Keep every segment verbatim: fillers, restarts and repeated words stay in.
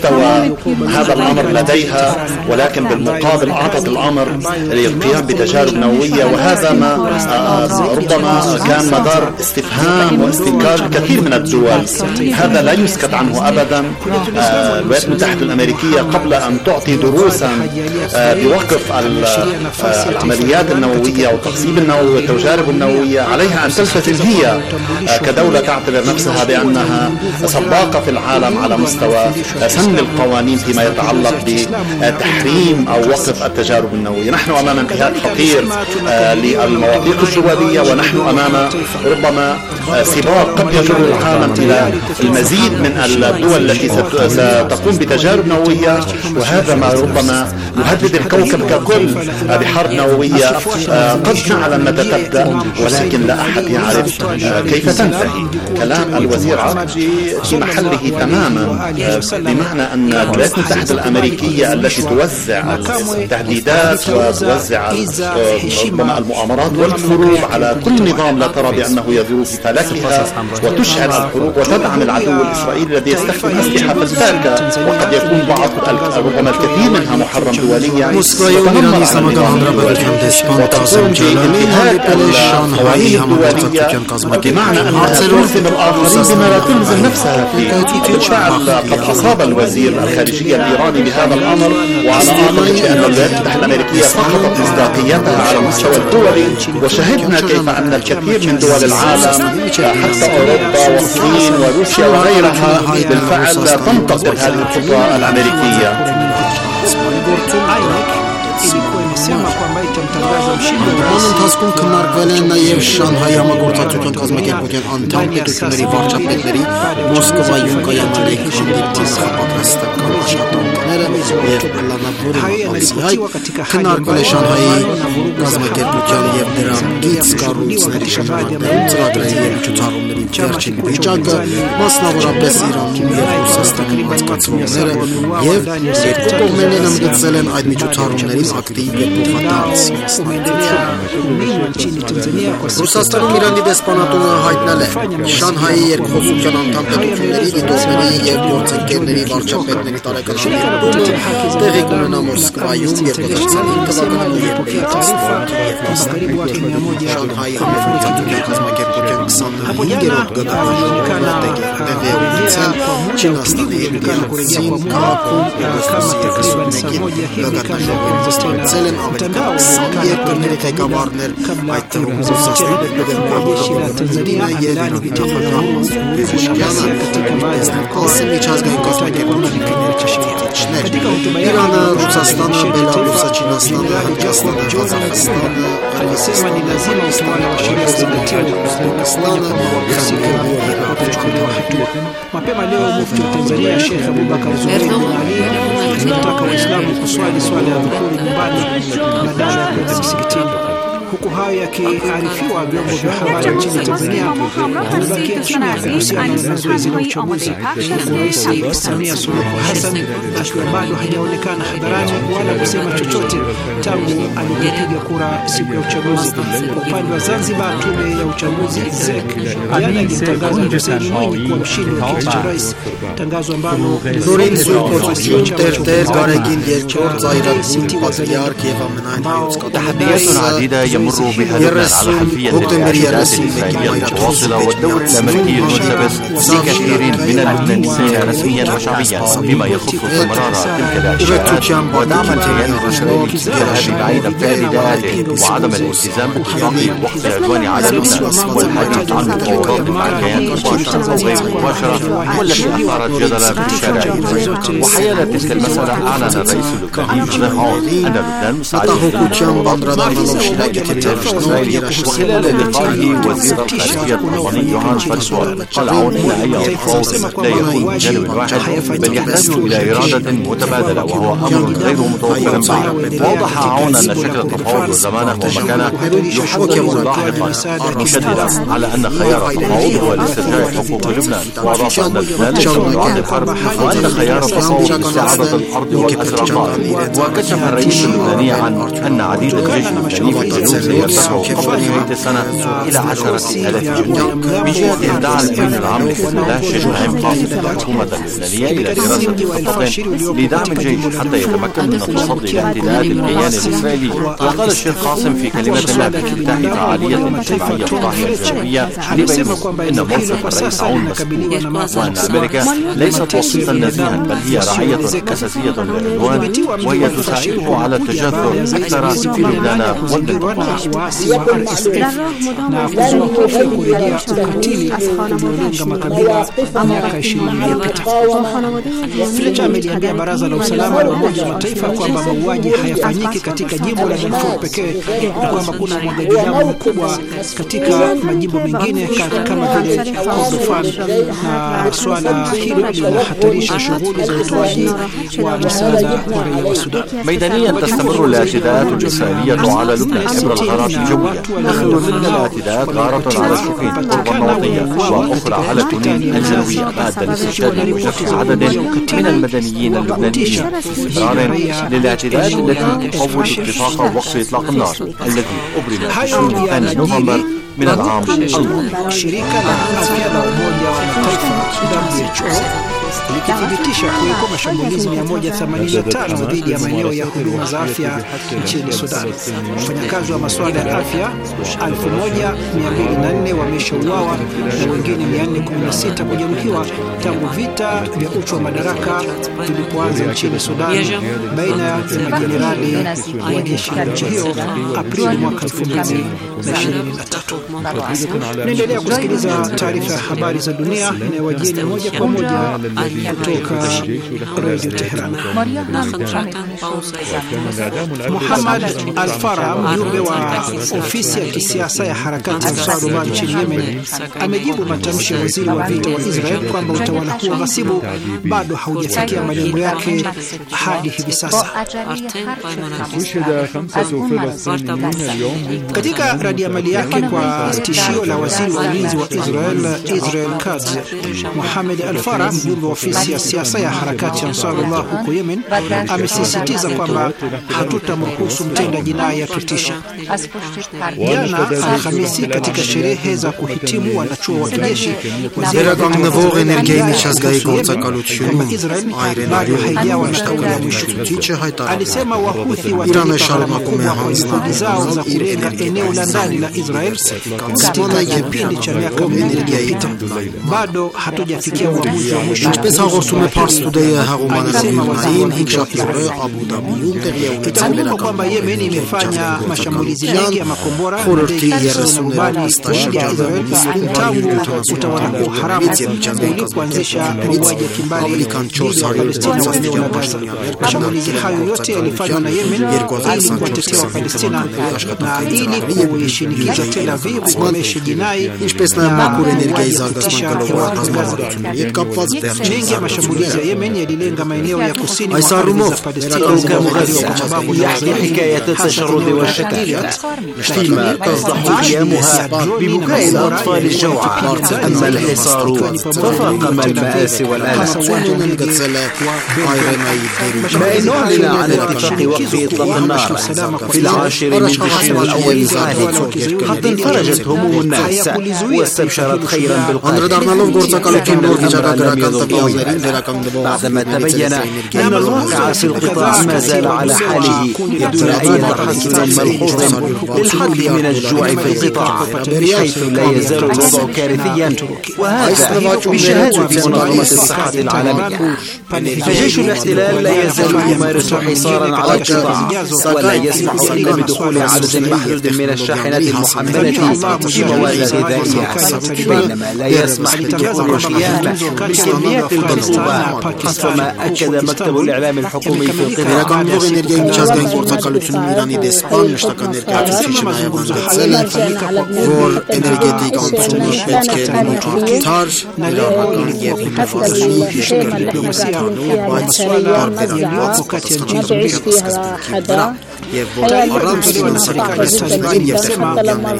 هذا الأمر لديها، ولكن بالمقابل أعطت الأمر للقيام بتجارب نووية، وهذا ما ربما كان مدار استفهام واستنكار الكثير من الدول. هذا لا يسكت عنه أبدا. الولايات المتحدة الأمريكية قبل أن تعطي دروسا بوقف العمليات النووية والتقصيب النووي والتجارب النووية، عليها أن تلتزم هي كدولة تعتبر نفسها بأنها سباقة في العالم على مستوى سن القوانين فيما يتعلق بتحريم أو وقف التجارب النووية. نحن أمام انتهاك خطير للمواثيق الدولية، ونحن أمام ربما سباق قد يجر العالم إلى المزيد من الدول التي ستقوم بتجارب نووية، وهذا ما ربما يهدد الكوكب ككل بحرب نووية قد نعلم متى تبدأ، ولكن لا أحد يعرف كيف تنتهي. كلام الوزير عقجي في محله تماما، بمعنى أن الولايات المتحدة الأمريكية التي توزع التهديدات وتوزع ربما المؤامرات والحروب على كل نظام لا ترى بأنه يدور في فلكها، وتشعل الحروب وتدعم العدو الإسرائيلي الذي يستخدم أسلحة فتاكة، وقد يكون بعض ربما الكثير منها محرم دوليا، وتقوم بانتهاك القوانين الدولية، بمعنى أنها تلزم الآخرين بما لا تلزم نفسها فيه. بالفعل قد أصاب الوزير الخارجية الإيراني بهذا الأمر، وعلى أعتقد بأن الولايات المتحدة الأمريكية فقدت مصداقيتها على المستوى الدولي، وشهدنا كيف أن الكثير من دول العالم حتى أوروبا والصين وروسيا وغيرها بالفعل تنتقد هذه الخطوة الأمريكية. Անընթացքում քննարկվել են նաև Շանհայի համագործակցության կազմակերպության անդամ պետությունների վարչապետների Մոսկվայում կայանալիք հանդիպման պատրաստական աշխատանքները և պլանավորումը։ Քննարկվել է Շանհայի կազմակերպության և դրա գիծ կառույցների շրջանակներում ծրագրային և միջոցառումների վերջին վիճակը, մասնավորապես Իրանում և Ռուսաստանում անցկացվողները, և երկու կողմերն են ընդգծել են այդ միջոցառումներին ակտիվ և փոխադարձ Ռուսաստանում Իրանի դեսպանատունը հայտնել է Շանհայի երկխոսության անդամ պետությունների, դիտորդների և գործընկերների վարչապետների տարեկան հանդիպումը տեղի կունենա Մոսկվայում երկու հազար քսանհինգ թվականին և Շանհայի համագործակցության կազմակերպության քսանհինգերորդ գագաթնաժողովը տեղի է ունեցել Չինաստանի Ինդիացին քաղաքում օգոստոսի երկսունմեկին գագաթնաժողովը ստորացել են ամերիկյան քսան երկրների ղեկավարներ, այդ թվում Ռուսաստանը, Թուրքիան և Իրանի նախագահ Պեզեշքյանը, ասել միջազգային կազմակերպությունների ճշտիչներ, Իրանը, Ռուսաստանը, Բելարուսը, Չինաստանը, Հնդկաստանը, Ղազախստանը, Կրգիզստանը, Ուզբեկստանը, Mapema leo mufti wa Tanzania Sheikh Abubakar Zubeir alitaka Waislamu kuswali swala ya dhuhuri nyumbani badala ya kwenda msikitini. Huku hayo yakiarifiwa, vyombo vya habari nchini Tanzania vimebakia kimya kuhusiana na zoezi la uchaguzi, huku Rais Samia Suluhu Hassan akiwa bado hajaonekana hadharani wala kusema chochote tangu alipopiga kura siku ya uchaguzi. Kwa upande wa Zanzibar, tume ya uchaguzi Z E C jana ilitangaza Hussein Mwinyi kuwa mshindi wa kiti cha rais, tangazo ambalo يمر بها لبنان على خلفية الاعتداءات الإسرائيلية المتواصلة والدور الأمريكي الملتبس لكثيرين من اللبنانيين رسميا وشعبيا بما يخص استمرار تلك الأشياء ودعم الكيان الإسرائيلي الإرهابي بعيد امتداداته وعدم الالتزام باتفاق وقف العدوان على لبنان والحديث عن مفاوضات مع الكيان مباشرة أو غير مباشرة والتي أثارت جدلا في الشارع. وحيال تلك المسألة أعلن الرئيس اللبناني جوزيف عون أن لبنان مستعد وخلال لقائه وزير الخارجية الألماني يوهان فالسوال قال عون إن أي تفاوض لا يكون من جانب واحد بل يحتاج إلى إرادة متبادلة وهو أمر غير متوفر بعد. ووضح عون أن شكل التفاوض وزمانه ومكانه يحدد لاحقا مشددا على أن خيار التفاوض هو لاسترجاع حقوق لبنان، وأضاف أن لبنان ليس يعد الحرب وأن خيار التفاوض استعادة الأرض والأسرى. وكشف الرئيس اللبناني عن أن عديد الجيش اللبناني في جنوب سيرتفع في بقية السنة إلى عشرة آلاف جندي. بجهته دعا الأمين العام لحزب الله الشيخ نعيم قاسم الحكومة اللبنانية إلى دراسة الخطة لدعم الجيش حتى يتمكن من التصدي لاعتداءات الكيان الإسرائيلي. وقال الشيخ قاسم في كلمة له بافتتاح فعالية اجتماعية في الضاحية الجنوبية لبيروت إن موقف الرئيس عون مسؤول، وأن أمريكا ليست وسيطا نزيها بل هي رعية أساسية للعدوان، وهي تساعده على التجذر أكثر في لبنان والمنطقة. Fletcher ameliambia Baraza la Usalama la Umoja wa Mataifa kwamba mauaji hayafanyiki katika jimbo la Darfur pekee na kwamba kuna mwagaji damu mkubwa katika majimbo mengine kama vile Kordofan, na swala hilo linahatarisha shughuli za utoaji wa msaada kwa raia wa Sudan. ميدانيا تستمر الاعتداءات الإسرائيلية على لبنان عبر الغارات الجوية. تخلو من الاعتداءات غارة على شوفين قرب النواطية وأخرى على تونين الجنوبية بعد الاستشهاد وجرح عدد من المدنيين اللبنانيين. إصرارا للاعتداءات التي تقوض اتفاق وقف إطلاق النار الذي أبرم في عشرين نوفمبر من العام الماضي. Shirika la Afya la Umoja wa Mataifa W H O likithibitisha kuwepo mashambulizi mia moja themanini na tano dhidi ya maeneo ya huduma za afya nchini Sudan. Wafanyakazi wa masuala ya afya elfu moja mia mbili na nne wameshauawa na wengine mia nne kumi na sita kujeruhiwa tangu vita vya uchu wa madaraka vilipoanza nchini Sudan baina ya majenerali wa jeshi la nchi hiyo Aprili mwaka elfu mbili na ishirini na tatu. Naendelea kusikiliza taarifa ya habari za dunia inayowajieni moja kwa moja kutoka Radio Tehran. Muhammad Al-Farah, mjumbe wa ofisi ya kisiasa ya harakati ya Ansarullah nchini Yemen, amejibu matamshi ya waziri wa vita wa Israel kwamba utawala huo ghasibu bado haujafikia malengo yake hadi hivi sasa. Katika radiamali yake kwa tishio la waziri wa ulinzi wa Israel Israel Katz, Muhammad Al-Farah, mjumbe wa ofisi ya siasa ya harakati ya Ansarullah huko Yemen, amesisitiza kwamba hatutamruhusu mtenda jinai atutisha. Jana Alhamisi, katika sherehe za kuhitimu wanachuo wa kijeshi, waziri wa Israel bado haijawa na kauli ya mwisho. Alisema Wahuthi watalipa juhudi zao za kulenga eneo la ndani la Israel katika kipindi cha miaka mingi iliyopita. Bado hatujafikia uamuzi wa mwisho. Itakumbuka kwamba Yemen imefanya mashambulizi mengi ya makombora na ndege zisizo na rubani dhidi ya Israel tangu utawala huo haramu ulipoanzisha mauaji ya kimbari dhidi ya Palestina wa eneo la Gaza. Mashambulizi hayo yote yalifanywa na Yemen ili kuwatetea wa Palestina na ili kuishinikiza Tel Aviv kukomesha jinai na kuhakikisha Gaza. Mengi ya mashambulizi ya Yemen yalilenga maeneo ya kusini mwa ardhi za Palestina kwa sababu ya حكاية التشرد والشتات فيما تصدح أيامها ببكاء الأطفال الجوعى. أما الحصار ففاقم المآسي والألم. ما إن أعلن عن اتفاق وقف إطلاق النار في العاشر من تشرين الأول الحالي حتى انفرجت هموم الناس واستبشرت خيرا بالقادم، لكن الأمر لم يضل بعدما تبين أن الواقع في القطاع ما زال على حاله يدل أي تحسن ملحوظ للحد من الجوع في القطاع بحيث لا يزال الوضع كارثيا، وهذا بشهادة منظمة الصحة العالمية. فجيش الاحتلال لا يزال يمارس حصارا على القطاع ولا يسمح إلا بدخول عدد محدود من الشاحنات المحملة بمواد غذائية، بينما لا يسمح بدخول القيام بكميات المطلوبة حسب ما أكد مكتب الإعلام الحكومي في القطاع.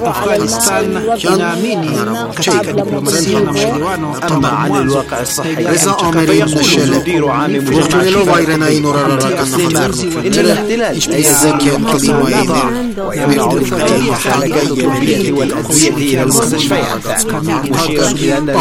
أما عن الواقع الصحي رضا عامری نشله گفتگو وایرنا این را را کن نخذر إذا كان كلمة ويعود إلى حلقة يومية والأدوية إلى المستشفيات وشير إلى أن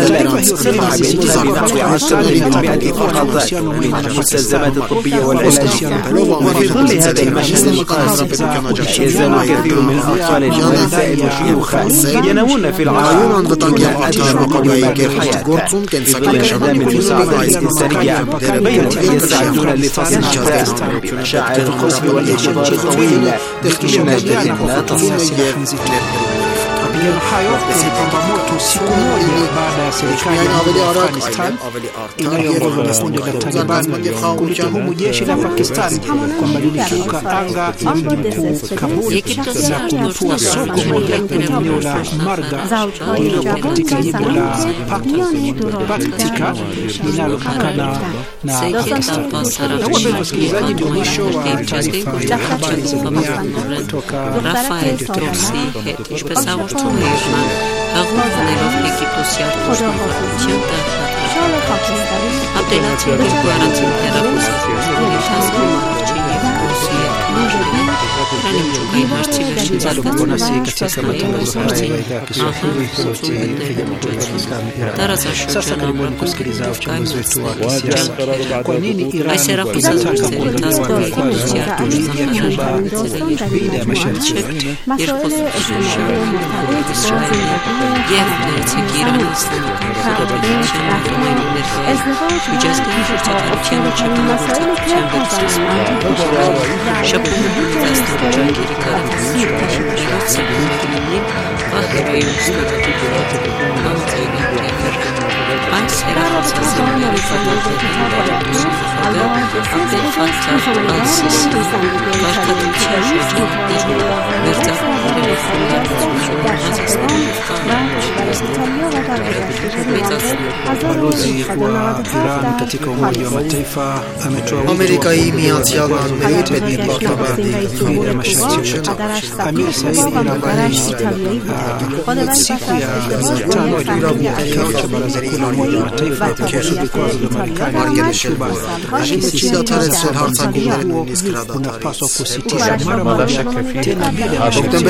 المستلزمات الطبية والعلاج وفي ظل هذا المشهد القاسي يزال كثير من الأطفال النساء والشيوخ ينامون في العيون بطاقات المقابلة الحياة في ظل انعدام المساعدات الإنسانية بينما يسعدون لفصل الشتاء بمشاعر القصف والإجابة الطويلة من مادة لا تصل Mapigano hayo yalipamba moto siku moja baada ya serikali ya Afghanistan inayoongozwa na kundi la Taliban kulituhumu jeshi la Pakistan kwamba lilikiuka anga ya mji mkuu Kabul na kulipua soko moja kwenye eneo la Marga lililopo katika jimbo la Paktika linalopakana na Pakistan. Na wapenzi wasikilizaji, ndio mwisho wa taarifa ya habari za dunia kutoka Rafael Trossi. Pensamos tu mesma, alguns deles equipos certos de Cianta Alternativa de Guarantee era possível realização marketing Rússia Rani mchungai marchi vishizalika katika matangazo haya ya idhaa ya Kiswahili sauti ya Taraza sasa karibuni kusikiliza uchambuzi wetu wa kisiasa. Kwa nini Iran inataka kuondoa vikwazo vya Cuba bila ya masharti yote? Balozi wa Iran katika Umoja wa Mataifa ametoa Amerika imeanzia mbele bila ya masharti yote. Amir Said Iravani siku ya tano ya kikao cha Baraza Kuu la Umoja wa Mataifa kuhusu vikwazo vya Marekani na Cuba akisisitiza kwamba huo unapaswa kusitishwa mara moja tena bila ya masharti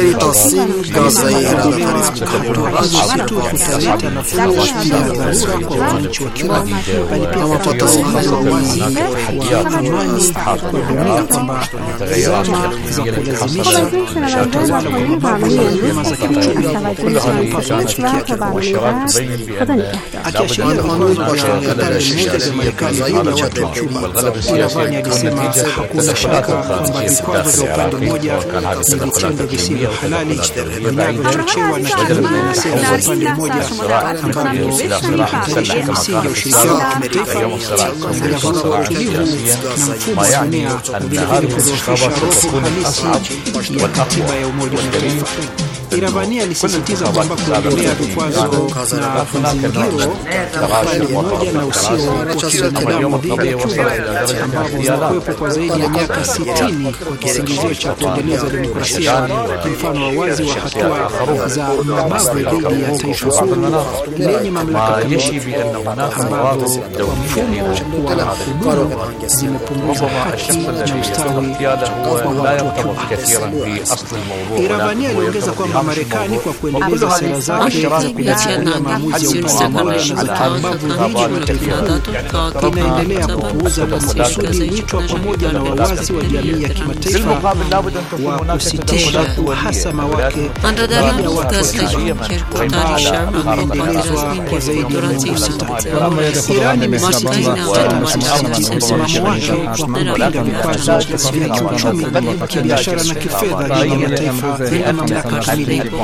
yote. Kutaleta nafuu ya dharura kwa wananchi wa Cuba, bali pia wapata sifa wazi wa amani kwa dunia kwamba zama za kulazimisha utawala kwa mabavu na vyama za kiuchumi zinapaswa kufikia kikomo. Akiashiria vikwazo vya dola moja vya Marekani dhidi ya watu wa Cuba, Iravani alisema hakuna shaka kwamba vikwazo vya upande mmoja ni vitendo visivyo halali vinavyochochewa na kinyume na sera za upande mmoja ambavyo vinahatarisha misingi ya ushirikiano wa kimataifa, mgawano wa utulivu na mfumo wa dunia, vilevile kudhoofisha roho halisi ya katiba ya Umoja wa Mataifa. Iravani alisisitiza kwamba kuendelea vikwazo na mzingiro upande mmoja na usio wa kibinadamu dhidi ya Cuba ambavyo vimekuwepo kwa zaidi ya miaka sitini kwa kisingizio cha kuendeleza demokrasia, mfano wa wazi wa hatua za mabavu dhidi ya taifa huru lenye mamlaka kamili ambavyo kwa mfumo wa kudumu zimepunguza haki na ustawi wa watu wa Cuba. Iravani aliongeza kwamba Marekani kwa kuendeleza sera zake za kujichukulia maamuzi ya upande mmoja na za kimabavu dhidi ya mataifa inaendelea kupuuza na makusudi wito wa pamoja na wawazi wa jamii ya kimataifa wa kusitisha uhasama wake dhidi ya watu wa Cuba ambao umeendelezwa kwa zaidi ya miongo sita. Iran imesisitiza msimamo wake wa kupinga vikwazo vya kiuchumi, kibiashara na kifedha dhidi ya mataifa yenye mamlaka kamili ya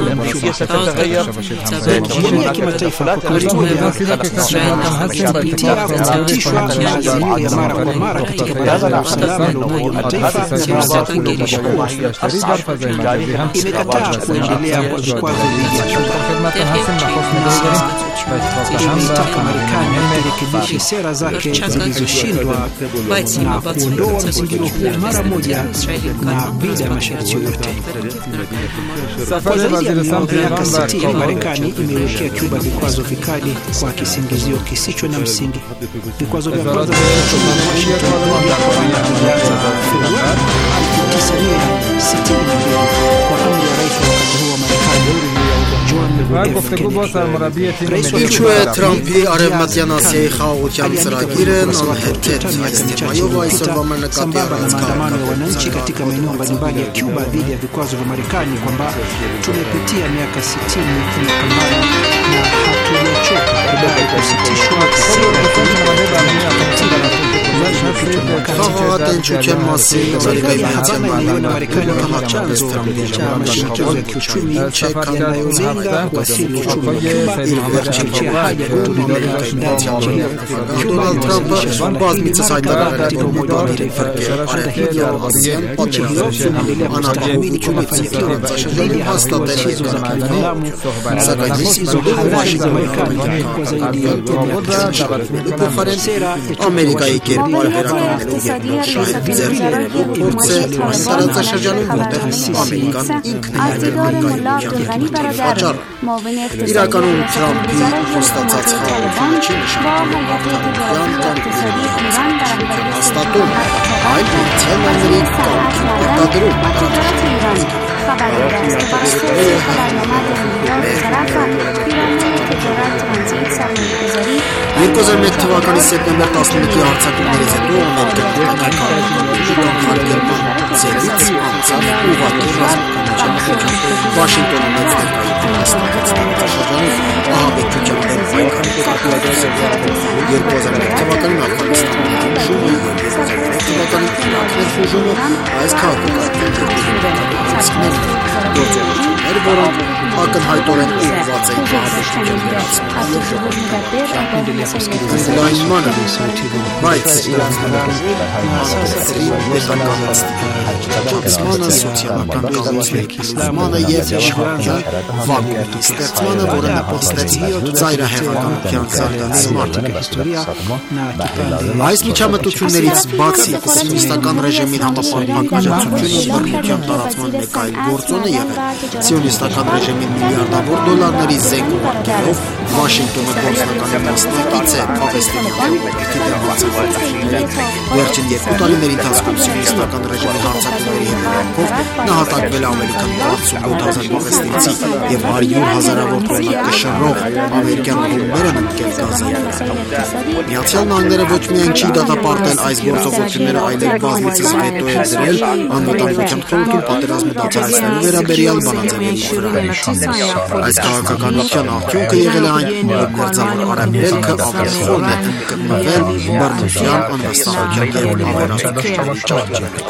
jamii ya kimataifa. Kwa kauli moja kupitia kuthibitishwa na azimio ya mara kwa mara katika Baraza la Usalama la Umoja wa Mataifa kuonyesha kuwa imekataa kuendelea kwa vikwazo dhidi ya Cuba. Imeitaka Marekani irekebishe sera zake zilizoshindwa na kuondoa mzingiro huo mara moja na bila masharti yoyote. Kwa zaidi ya miaka sitini, Marekani imewekea Cuba vikwazo vikali kwa kisingizio kisicho na msingi. Vikwazo vya kwanza vilivyowekwa na Washington vilianza Februari elfu tisa mia sitini na mbili kwa amri ya rais wa wakati huo wa Marekani Ինչու է Թրամփի արևմտյան Ասիայի խաղաղության ծրագիրը անհեթեթ այս թեմայով այսօրվա մեր նկատի առած maandamano ya wananchi katika maeneo mbalimbali ya Cuba dhidi ya vikwazo vya Marekani kwamba tumepitia miaka sitini ya kupambana na hatujachoka kudai kusitishwa sera խաղաղատենչության մասին Ամերիկայի Միացյալ Նահանգները հատկապես Թրամփի michezo ya kiuchumi չէ yanayolenga kuathiri uchumi wa Cuba ili kuhakikisha haja ya huduma ndani ya nchi. Դոնալդ Թրամփը բազմիցս հայտարարել է, որ մոտադիր է փրկել արևմտյան Ասիան պատերազմի անապահովությունից և տարածաշրջանի հաստատել երկարակարգ, սակայն փոխարեն Ամերիկայի կերպար վերականգնելու երկրորդ շահեր ձեռքբերելու փորձ է այս տարածաշրջանում, որտեղ Ամերիկան ինքն է ներկայացնում պատճառը։ Իրականում Թրամփի խոստացած խաղաղությունը չի նշանակում արդարության կամ իշխանության հաստատում, այլ ցենտրալների կարգի արտադրում։ երկու հազար մեկ թվականի սեպտեմբեր տասնմեկի հարձակումներից հետո Ամերիկան անկարգերման ծերից անցավ ուղղակի ռազմական Վաշինգտոնը մեծ ներկայություն հաստատեց տարածաշրջանում ահաբեկչության դեմ պայքարի կարգավորման երկու հազար մեկ թվականին Աֆղանստանի հաշումը և երկու հազար երեք թվականին Իրաքի խոժումը այս քաղաքական գործողությունները գործողություններ, որոնք ակնհայտորեն ուղղված էին ահաբեկչության վերացման և ընդլայնմանը, բայց պետականացմանը, սոցիալական կառույցների կիսմանը և իշխանության վակուումի ստեղծմանը, որը նպաստեց ծայրահեղականության զարգացման։ Այս միջամտություններից բացի սիոնիստական ռեժիմին համապարփակ աջակցությունը բռնության տարածման մեկ այլ գործոն է եղել սիոնիստական ռեժիմին միլիարդավոր դոլարների զենք ուղարկելով Վաշինգտոնը գործնականի մասնակից է Պաղեստինյան ուղղակի դերբացավարությունների վերջին երկու տարիների ընթացքում սիոնիստական ռեժիմի հարձակումների հետևանքով նահատակվել ամերիկյան ութսունութ հազար պաղեստինցի և հարյուր հազարավոր տոննա կշռող ամերիկյան ռումբեր են ընկել Գազայի վրա։ Միացյալ Նահանգները ոչ միայն չի դատապարտել այս գործողությունները, այլև բազմիցս վետո է դրել անվտանգության խորհրդում պատերազմը դադարեցնելու վերաբերյալ բանաձևերի վրա։ Այս քաղաքականության արդյունքը եղել է այն, որ մերձավոր արևելքը ավելի խորն է գտնվել բռնության, անվստահության և ավերածության ճանաչի մեջ։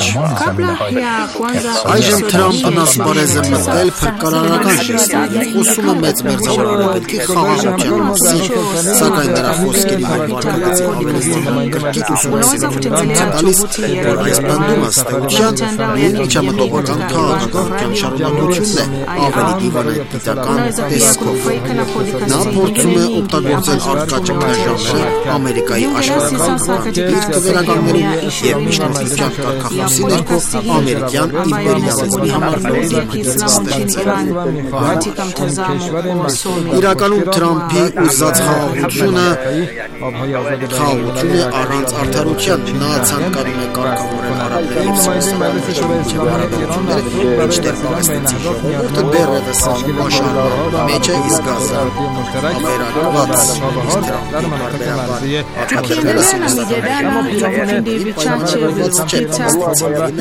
Այժմ Թրամփն ասպարեզ է մտել փրկարարական ժեստով, խոսում է մեծ մերձավոր արևելքի խաղաղության մասին, սակայն նրա խոսքերի հետ վարկագծի ամենազորը կրկիտ ուսումնասիրություն տալիս, որ այս բնդումը ստեղության նույն միջամտողական քաղաքականության շարունակությունն է ավելի դիվանագիտական տեսքով։ Նա փորձում է օգտագործել առկա ճգնաժամերը Ամերիկայի աշխարհական դիրքը վերականգնելու և միջնորդության կարգախոսի ներքո ամերիկյան իմպերիալիզմի համար նոր դիմագիծ ստեղծել։ Իրականում Թրամփի ուզած խաղաղությունը խաղաղություն է առանց արդարության։ Նա ցանկանում է կարգավորել արաբների և սիոնիստական հարաբերությունները, մինչդեռ պաղեստինցի ժողովուրդը դեռևս պաշարման մեջ է, իսկ Գազա վերագրված արտադրները սիոնիստական պայմանավորված չէ պաղեստինցիների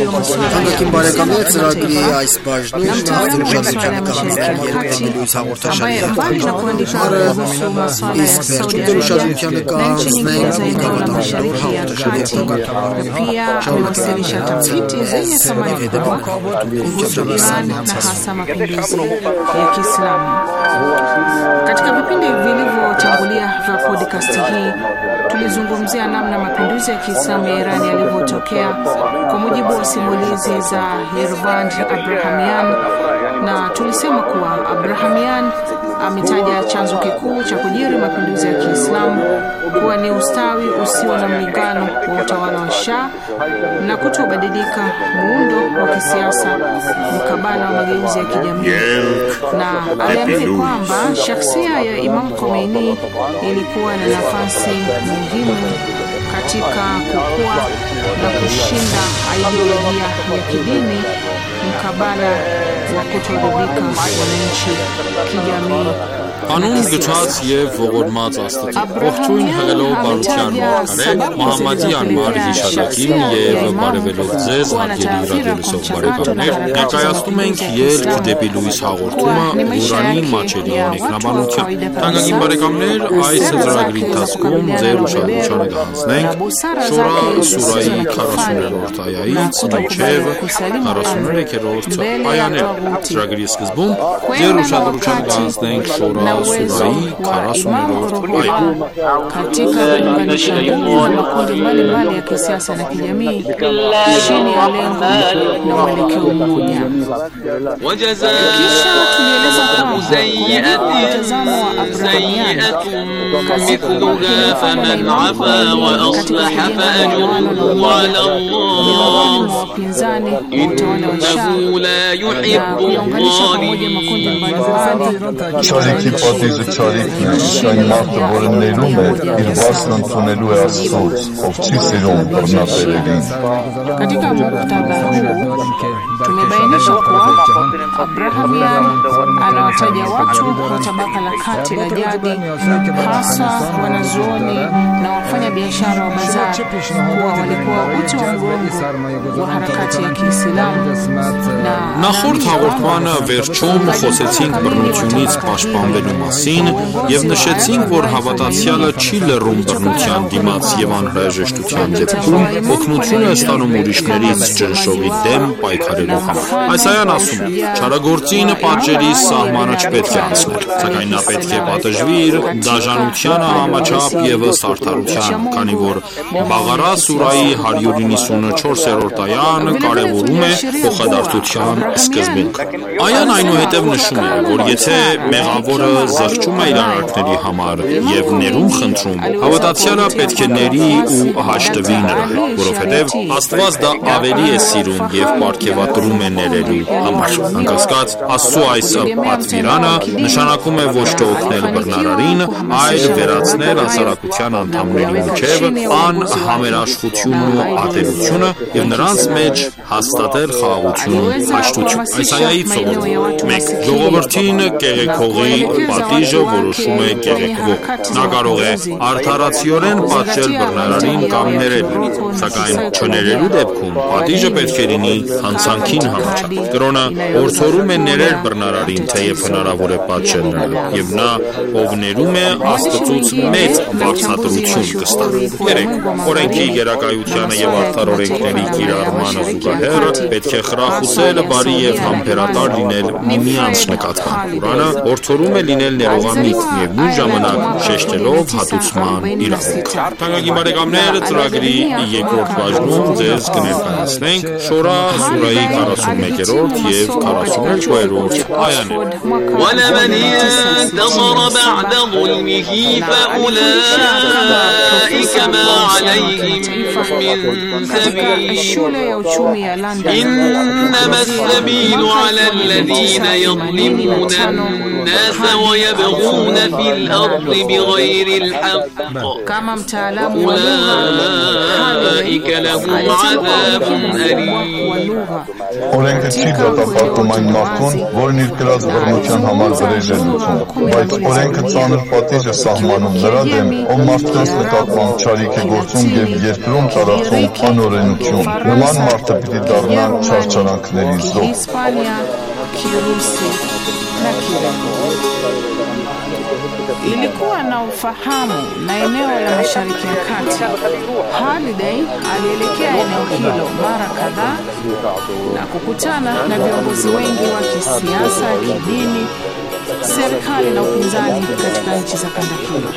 Հանգակին բարեկամներ ծրագրի այս բաժնում ուժադրության կհանձնել երկրների լույս հաղորդաշարը ambaye mbali na kuandika kuhusu masuala ya Saudi Arabia na nchi nyingine za eneo la Mashariki ya Kati, pia amewasilisha tafiti zenye thamani kubwa kuhusu Iran na hasa mapinduzi ya Kiislamu. Katika vipindi vilivyotangulia vya podcast hii tulizungumzia namna mapinduzi ya Kiislamu ya Iran yalivyotokea kwa mujibu wa simulizi za Yervand Abrahamian, na tulisema kuwa Abrahamian ametaja chanzo kikuu cha kujiri mapinduzi ya Kiislamu kuwa ni ustawi usio na mlingano wa utawala wa Shah na kutobadilika muundo wa kisiasa mkabala wa mageuzi ya kijamii, na aliamini kwamba shakhsia ya Imam Khomeini ilikuwa na nafasi muhimu katika kukua na kushinda ideolojia ya kidini mkabala wa kutoridhika wananchi kijamii. Անուն գճած եւ ողորմած Աստծո ողջույն հղելով բարության մարգարե Մոհամմադի անմար հիշատակին եւ բարեւելով ձեզ հարգելի ռադիոլսող բարեկամներ, ներկայացնում ենք ելք դեպի լույս հաղորդումը Ղուրանի մատչելի ինքնաբանությամբ։ Թանկագին բարեկամներ, այս ծրագրի ընթացքում ձեր ուշադրությանը կհանձնենք Շորա սուրայի քառասուներորդ այայից մինչև քառասուներեքերորդ այաներ։ Ծրագրի սկզբում ձեր ուշադրությանը կհանձնենք Շորա sura karasumero katika kuunganisha makundi mbalimbali ya kisiasa na kijamii chini ya lengo na mwelekeo mmoja. Kisha tulieleza kwamba mtazamo wa Abrahamian mithluha faman afa wa aslaha fa ajruhu ala Allah innahu la yuhibbu Չարիքի պատիժը չարիքն է, այն մարդը, որը ներում է, իր վասն ընդունելու է Աստծուց, ով չի սիրում բռնատերերին։ Katika muktadha huu tumebainisha kuwa Abrahamian anawataja watu wa tabaka la kati la jadi, hasa wanazuoni na wafanya biashara wa bazar, kuwa walikuwa uti wa mgongo wa harakati ya Kiislamu. Նախորդ հաղորդմանը վերջում խոսեցինք բռնությունից պաշտպանվելու մասին եւ նշեցինք, որ հավատացյալը չի լռում բռնության դիմաց եւ անհրաժեշտության դեպքում օգնություն է ստանում ուրիշներից ճնշողի դեմ պայքարելու համար։ Այս այան ասում է. «Չարագործին պատժերի սահմանը չպետք է անցնել, սակայն նա պետք է պատժվի իր դաժանությանը համաչափ եւ արդարության, քանի որ Բաղարա սուրայի հարյուր իննսունչորսերորդ այան կարևորում է փոխադարձության սկզբունքը։ Այան այնուհետև նշում է, որ եթե մեղավորը զղջում է իր արարքների համար եւ ներում խնդրում, հավատացյալը պետք է ների ու հաշտվի նրա հետ, որովհետեւ Աստված դա ավելի է սիրում եւ պարգևատրում է ներելու համար։ Անկասկած, Աստծո այս պատվիրանը նշանակում է ոչ թե օգնել բռնարարին, այլ վերացնել հասարակության անդամների միջև անհամերաշխությունն ու ատելությունը եւ նրանց մեջ հաստատել խաղաղություն ու հաշտություն։ Այս այայից սովորում մենք ժողովրդին կեղեքողի պատիժը որոշում է կեղեքվող։ Նա կարող է արդարացիորեն պատժել բռնարարին կամ ներել, սակայն չներելու դեպքում պատիժը պետք է լինի հանցանքին համաչափ։ Կրոնը որդորում է ներել բռնարարին, թեև հնարավոր է պատժել նրան, եւ նա, ով ներում է, Աստծուց մեծ վարձատրություն կստանա։ երեք. Օրենքի գերակայությանը եւ արդար օրենքների կիրառմանը զուգահեռ պետք է խրախուսել բարի եւ համբերատար լինել միմյանց նկատմամբ։ Ղուրանը որդորում է լինել ներողամիտ եւ նույն ժամանակ շեշտելով հատուցման իրավունքը։ Թանկագին բարեկամներ, ծրագրի երկրորդ բաժնում ձեզ կներկայացնենք Շորա սուրայի քառասունմեկերորդ եւ քառասունյոթերորդ այաներ։ وَلَمَنِ انتَصَرَ بَعْدَ ظُلْمِهِ فَأُولَئِكَ مَا عَلَيْهِم مِّن سَبِيلٍ إِنَّمَا السَّبِيلُ عَلَى الَّذِينَ يَظْلِمُونَ النَّاسَ وَيَبْغُونَ فِي الْأَرْضِ بِغَيْرِ الْحَقِّ أُولَئِكَ لَهُمْ عَذَابٌ أَلِيمٌ Օրենքը չի դատապարտում այն մարդուն, որն իր կրած բռնության համար վրեժ է լուծում, բայց օրենքը ծանր պատիժ է սահմանում նրա դեմ, ով մարդկանց նկատմամբ չարիք է գործում եւ երկրում տարածում անօրենություն։ Նման մարդը պիտի դառնա չարչարանքների զոհ։ Kirusi na Kireno. Ilikuwa na ufahamu na eneo la Mashariki ya Kati. Halliday alielekea eneo hilo mara kadhaa na kukutana na viongozi wengi wa kisiasa, kidini, serikali na upinzani katika nchi za kanda hilo.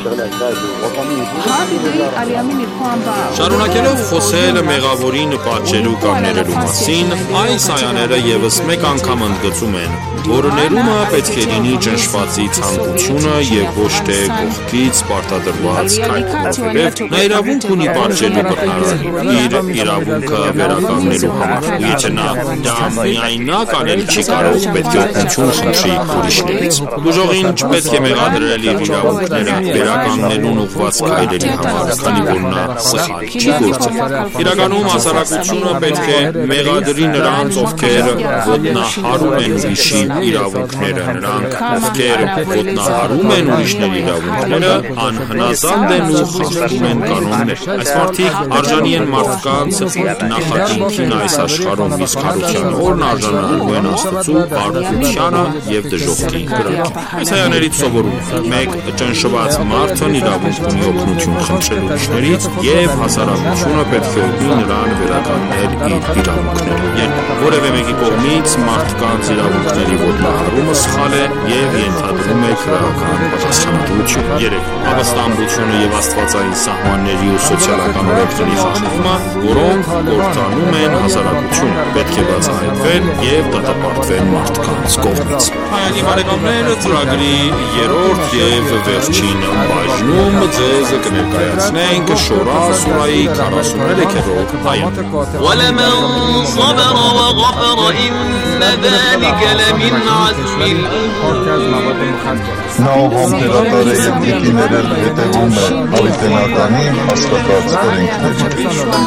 Halliday aliamini kwamba Շարունակելով խոսել մեղավորին պատժելու կամ ներելու մասին, այս այաները եւս մեկ անգամ ընդգծում են, որ ներումը պետք է լինի ճնշվածի ցանկությունը եւ ոչ թե կողքից պարտադրված կայքովերև, նա իրավունք ունի պատժելու բռնարարին իր իրավունքը վերականգնելու համար։ Եթե նա դա միայնակ անել չի կարող, պետք է օգնություն խնդրի ուրիշներից։ Ուժողին չպետք է մեղադրել իր իրավունքները վերականգնելուն ուղղված քայլերի համար, քանի որ նա սխալ չի գործել։ Իրականում հասարակությունը պետք է մեղադրի նրանց, ովքեր ոտնահարում են ուրիշի իրավունքները, նրանք, ովքեր ոտնահարում են ուրիշների իրավունքները, անհնազանդ են ու խախտում են կանոններ։ Այս մարդիկ արժանի են մարդկանց նախատինքին այս աշխարհում, իսկ հարության օրն արժանանալու են Աստծու բարդությանը եւ դժոխքի կրակին։ Այս այաներից սովորում ենք. մեկ ճնշված մարդն իրավունք ունի օգնություն խնդրել ուրիշներից եւ հասարակությունը պետք է օգնի նրան վերականգնել իր իրավունքները։ Երբ որևէ մեկի կողմից մարդկանց իրավունքների ոտնահարումը սխալ է եւ ենթադրում է քրեական պատասխանատվություն։ երեք Ապաստամբությունը եւ աստվածային սահմանների ու սոցիալական օրենքների խախտումը, որոնք կործանում են հասարակությունը, պետք է բացահայտվեն եւ դատապարտվեն մարդկանց կողմից։ Հայանի բարեկամները ծրագրի երրորդ եւ վերջին բաժնում ձեզ կներկայացնենք Շորա սուրայի քառասուններորդ այան։ وَلَمَنْ صَبَرَ وَغَفَرَ إِنَّ ذَلِكَ لَمِنْ عَزْمِ الْأُمُورِ Նա ով համբերատար է և պիտի ներել հետևում է հավիտենականի հաստատած օրենքների։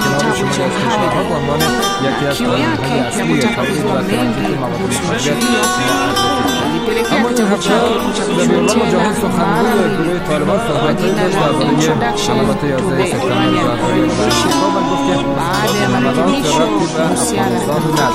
Kiu yake ya kutangazwa mengi kuhusu sheria ilipelekea kitabu chake kuchapishwa tena maalum kwa jina la Introduction to the Iranian Revolution baada ya marekebisho kuhusiana na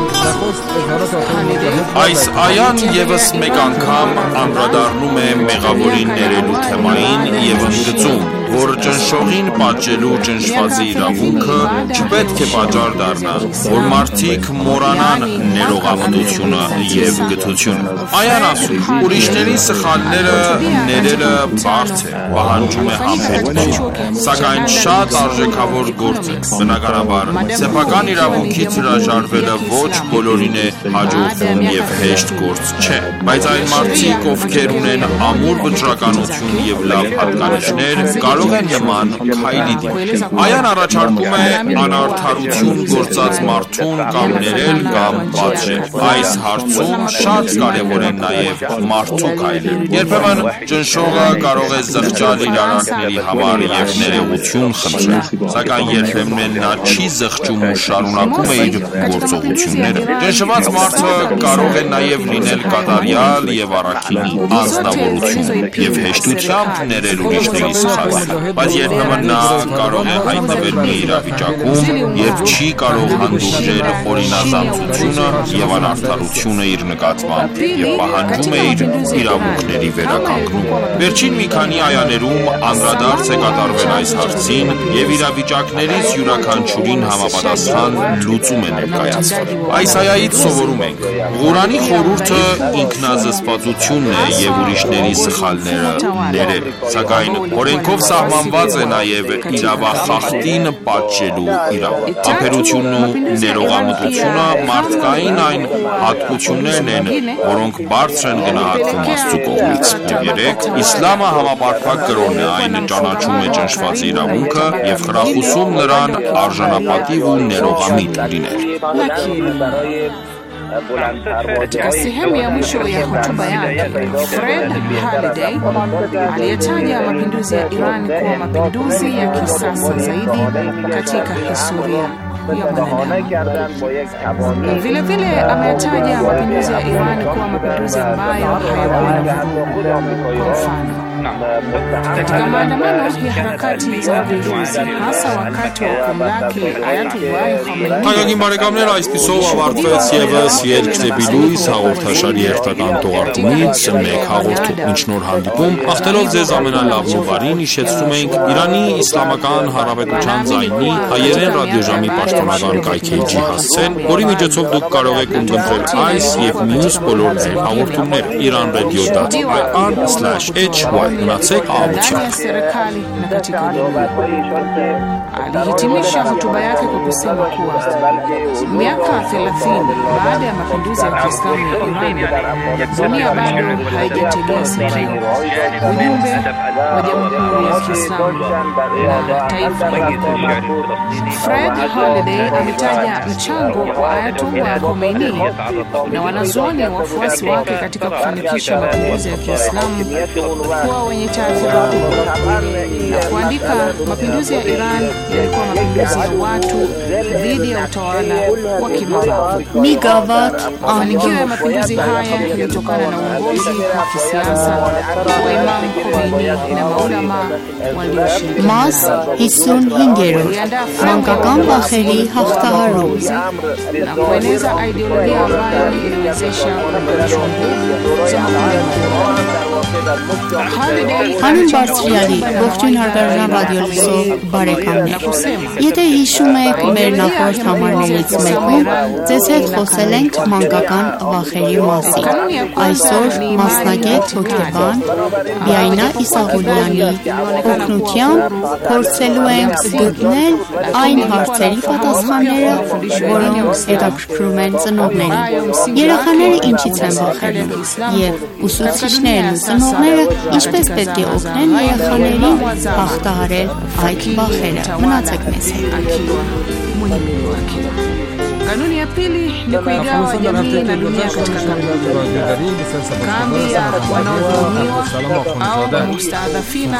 Այս այան եւս մեկ անգամ անդրադառնում է մեղավորին ներելու թեմային եւ ընդգծում, որ ճնշողին պատժելու ճնշվածի իրավունքը չպետք է պատճառ դառնա, որ մարդիկ մոռանան ներողամտությունը եւ գթությունը։ Այան ասում, ուրիշների սխալները ներելը բարդ է, պահանջում է համբերություն, սակայն շատ արժեքավոր գործ է։ Բնականաբար, սեփական իրավունքից հրաժարվելը ոչ բոլորին է հաջողվում եւ հեշտ գործ չէ, բայց այն մարդիկ, ովքեր ունեն ամուր վճռականություն եւ լավ հատկանիշներ, կարող են նման քայլի դիմել։ Այան առաջարկում է անարդարություն գործած մարդուն կամ ներել կամ պատժել։ Այս հարցում շատ կարեւոր են նաեւ մարդու քայլերը։ Երբեմն ճնշողը կարող է զղջալ իր արարքների համար եւ ներողություն խնդրել, սակայն երբեմն նա չի զղջում ու շարունակում է իր գործողությունները։ Ճնշված մարդը կարող է նաև լինել կատարյալ եւ առաքինի անձնավորություն եւ հեշտությամբ ներել ուրիշների սխալները, բայց երբեմն նա կարող է հայտնվել մի իրավիճակում, երբ չի կարող հանդուրժել օրինազանցությունը եւ անարդարությունը իր նկատմամբ եւ պահանջում է իր իրավունքների վերականգնում։ Վերջին մի քանի այաներում անդրադարձ է կատարվել այս հարցին եւ իրավիճակներից յուրաքանչյուրին համապատասխան լուծում է ներկայացվել։ Այս այայից սովորում ենք. Ղուրանի խորհուրդը ինքնազսպվածությունն է եւ ուրիշների սխալները ներել, սակայն օրենքով սահմանված է նաեւ իրավախախտին պատժելու իրավունք։ Համբերությունն ու ներողամտությունը մարդկային այն հատկություններն են, որոնք բարձր են գնահատվում Աստծու կողմից։ երեք Իսլամը համապարփակ կրոն է, այն ճանաչում է ճնշվածի իրավունքը եւ խրախուսում նրան արժանապատիվ ու ներողամիտ լինել։ Katika sehemu ya mwisho ya hotuba yake, Fred Halliday aliyetaja mapinduzi ya Iran kuwa mapinduzi ya kisasa zaidi katika historia ya mwanadamu. Vile vile ameyataja mapinduzi ya Iran kuwa mapinduzi ambayo hayakuwa na vurugu. Kwa mfano, Katika maandamano ya harakati za mapinduzi, hasa wakati wa kumlaki Ayatollah Khamenei. Հայկական բարեկամներ, այսպիսով ավարտվեց եւս Երկ դեպի լույս հաղորդաշարի երթական թողարկումից մեկ հաղորդում։ Մինչ նոր հանդիպում, աղթելով ձեզ ամենալավն ու բարին, հիշեցնում ենք Իրանի Իսլամական Հանրապետության ձայնի հայերեն ռադիոժամի պաշտոնական կայքէջի հասցեն, որի միջոցով դուք կարող եք ունկնդրել այս եւ մյուս բոլոր մեր հաղորդումները iranradio dot i r slash h y Մնացեք աղոթությամբ։ Serikali na katika jamii. Alihitimisha hotuba yake kwa kusema kuwa miaka thelathini baada ya mapinduzi ya Kiislamu ya Iran, dunia bado haijategea sikio ujumbe wa Jamhuri ya Kiislamu na taifa. Fred Holiday ametaja mchango wa Ayatollah Khomeini na wanazuoni wafuasi wake katika kufanikisha mapinduzi ya Kiislamu kuwa wenye taathira kubwa na kuandika, mapinduzi ya Iran yalikuwa mapinduzi ya watu dhidi ya utawala wa kimabavu. Migavat Mafanikio ya mapinduzi haya yalitokana na uongozi wa kisiasa wa Imam Khomeini na maulama walioshiriki. Mas hisun hingerot Mangakam Bakheri haftaharum na kueneza ideolojia ambayo inawezesha kuunganisha nguvu za makundi. Հանուն բարձրյալի, ողջույն հարգարժան ռադիոլսող բարեկամներ։ Եթե հիշում եք մեր նախորդ համարներից մեկում, ձեզ հետ խոսել ենք մանկական վախերի մասին։ Այսօր մասնագետ հոգեբան Բիայնա Իսաղուլյանի օգնությամբ փորձելու ենք գտնել այն հարցերի պատասխանները, որոնք հետաքրքրում են ծնողներին։ Երեխաները ինչից են վախենում եւ ուսուցիչներն ու ծնողները ինչպես պետք է օգնեն երեխաներին հաղթահարել այդ վախերը։ Մնացեք մեզ հետ։ Kanuni ya pili ni kuigawa jamii na dunia katika kambi ya wanaodhulumiwa au mustaadhafina.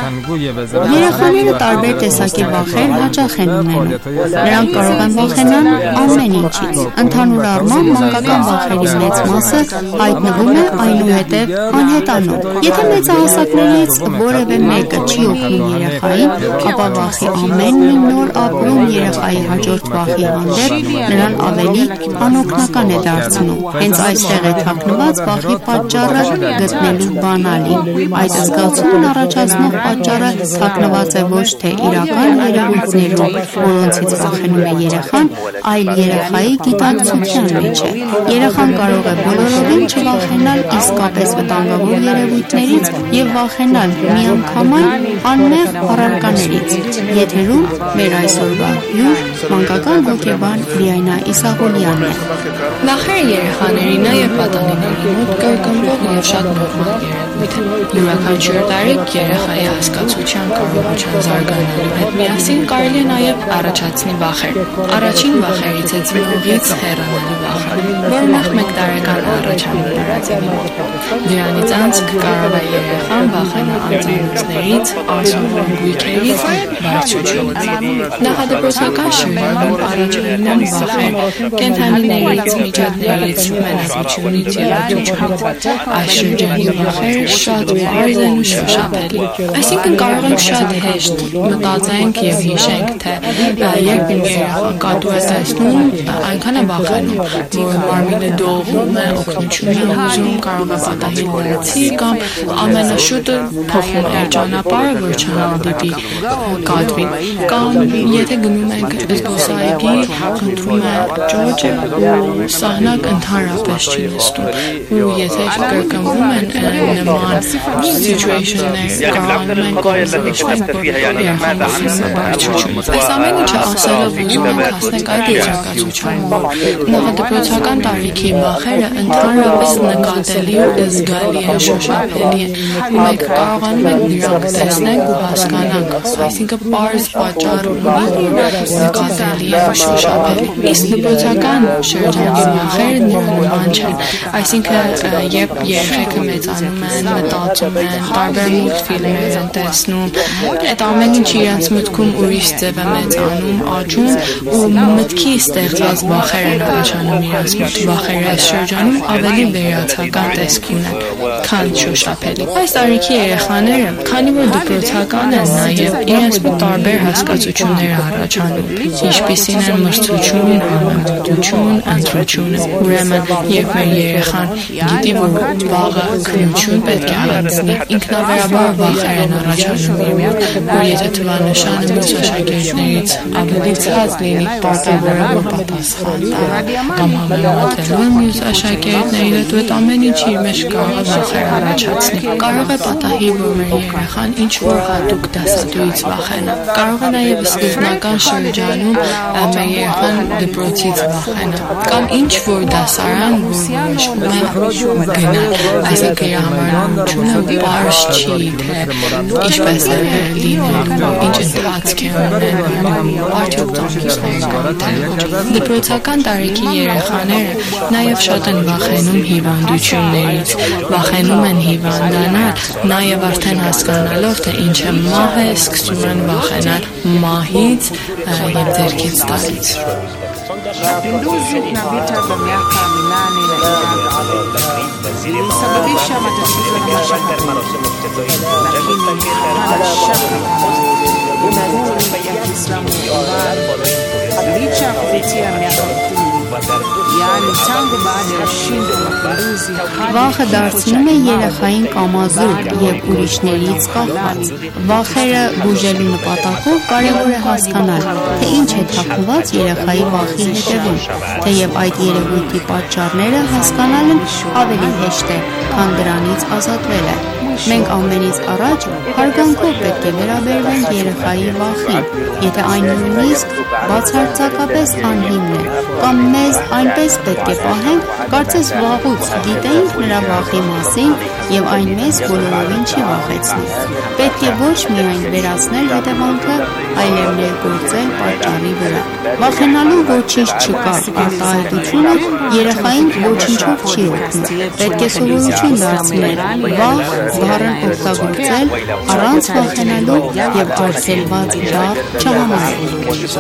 Երեխաները տարբեր տեսակի վախեր հաճախ են ունենում։ Նրանք կարող են վախենալ ամեն ինչից։ Ընդհանուր առմամբ մանկական վախերի մեծ մասը հայտնվում է այնուհետև անհետանում։ Եթե մեծահասակներից որևէ մեկը չի օգնում երեխային, ապա վախի ամեն մի նոր ապրում երեխայի հաջորդ վախի հանդեպ նրան ավելի անօգնական է դարձնում։ Հենց այստեղ է թաքնված վախի պատճառը գտնելու բանալին։ Այդ զգացումն առաջացնող պատճառը թաքնված է ոչ թե իրական երևույթներում, որոնցից վախենում է երեխան, այլ երեխայի գիտակցության մեջ է։ Երեխան կարող է բոլորովին չվախենալ իսկապես վտանգավոր երևույթներից եւ վախենալ միանգամայն անմեղ առարկաներից։ Եթերում մեր այսօրվա հյուր մանկական հոգեբան Բիայնա Իսաղուլյանն է։ Վախերը երեխաների նաև պատանիների մոտ կրկնվող եւ շատ նորմալ երևույթ է։ Յուրաքանչյուր տարիք երեխայի հասկացության կարողության զարգանալու հետ միասին կարելի է նաև առաջացնի վախեր։ Առաջին վախերից է ծնողից հեռանալու վախը, որը նախ մեկ տարեկան առաջանում տարածելու մոտ։ Դրանից անց կարող է երեխան վախենալ անծանոթներից, անսովոր գույքերից, բարձրությունից։ Նախադպրոցական շրջանում առաջանում վախեր կենդանիներից, միջատներից, մենածությունից եւ աջակցությունից։ Այս շրջանի վախերը շատ բարձր են ու շոշափելի։ Այսինքն կարող ենք շատ հեշտ մտածենք եւ հիշենք, թե երբ մի երեխան կատու է տեսնում, այնքան է վախենում, որ մարմինը դողում է, օգնություն է ուզում, կարող է պատահել լրացի կամ ամենաշուտը փոխում է ճանապարհը, որ չհանդիպի կատվին։ Կամ եթե գնում ենք զբոսայգի, խնդրում է ճոճը ու սահնակ ընդհանրապես չի նստում։ Ու եթե կրկնվում են նման situationներ, կարողանում են կորզվիչվել երեխաների բարձրությունից։ Այս ամեն ինչը ասելով ուզում ենք հասնենք այդ եզրակացության մոտ։ Նախադպրոցական տարիքի վախերը ընդհանրապես նկատելի ու զգալի են, շոշափելի են։ Ու մենք կարողանում ենք դրանք տեսնենք ու հասկանանք, այսինքն պարզ պատճառ ունի, որ նկատելի է շոշափելի։ Իսկ դպրոցական շրջանի վախերը նման չեն։ Այսինքն երբ երեխեքը մեծանում են, մտածում են, տարբեր մուլտֆիլմեր են տեսնում, այդ ամեն ինչ իրենց մտքում ուրիշ ձև է մեծանում, աճում ու մտքի ստեղծված վախեր են առաջանում իրենց մոտ։ Վախերը այս շրջանում ավելի վերացական տեսք ունեն։ քան շոշափելի։ Այս տարիքի երեխաները, քանի որ դպրոցական են, նաև իրենց մոտ տարբեր հասկացություններ առաջանում, ինչպիսին են մրցություն, համեմատություն, ընտրությունը։ Ուրեմն, երբ մեր երեխան գիտի, որ վաղը քննություն պետք է հայտնի, ինքնավերաբար վախեր են առաջանում իր մոտ, որ եթե թվանշանը մյուս աշակերտներից ավելի ցած լինի, պարտավորը որ պատասխան տա կամ համեմատելու մյուս աշակերտների հետ, այդ ամեն ինչ իր մեջ կարող է վախեր առաջացնի։ Կարող է պատահի, որ մեր երեխան ինչ որ հատուկ դասատուից վախենա։ Կարող է նաև սկզբնական շրջանում մեր երեխան դպրոցից վախենա կամ ինչ որ դասարան, որ որոշվում է գնալ, այսինքն իր համարությունը պարզ չի, թե ինչպես է լինելու, ինչ ընթացք է ունենալու, արդյոք ծանոթներ կա։ Դպրոցական տարիքի երեխաները նաև շատ են վախենում հիվանդություններից, վախենում են հիվանդանալ, նաև արդեն հասկանալով, թե ինչ է մահը, սկսում են vախենալ մահից եւ ձեռքից տալից։ Mapinduzi na vita vya miaka minane na Iraq vilisababisha matatizo na mashaka, lakini hapana shaka Jamhuri ya Kiislamu Iran licha ya kupitia miaka kumi, yaani tangu baada ya ushindi wa mapinduzi, Վախը դարձնում է երեխային կամազուրկ եւ ուրիշներից կախված։ Վախերը բուժելու նպատակով կարևոր է հասկանալ, թե ինչ է թաքնված երեխայի վախի հետևում, թեև այդ երևույթի պատճառները հասկանալն ավելի հեշտ է, քան դրանից ազատվելը։ Մենք ամենից առաջ հարգանքով պետք է վերաբերվենք երեխայի վախին, եթե այն նույնիսկ բացարձակապես անհիմն է, կամ մեզ այնպես պետք է պահենք, կարծես վաղուց գիտեինք նրա վախի մասին եւ այն մեզ բոլորովին չի վախեցնում։ Պետք է ոչ միայն վերացնել հետևանքը, այլև ներգործել պատճառի վրա։ Վախենալու ոչինչ չկա, արտահայտությունը երեխային ոչինչով չի օգնում։ Պետք է սովորություն դարձնել վախ բառն օգտագործել առանց վախենալու եւ արձելված բառ չհամարել։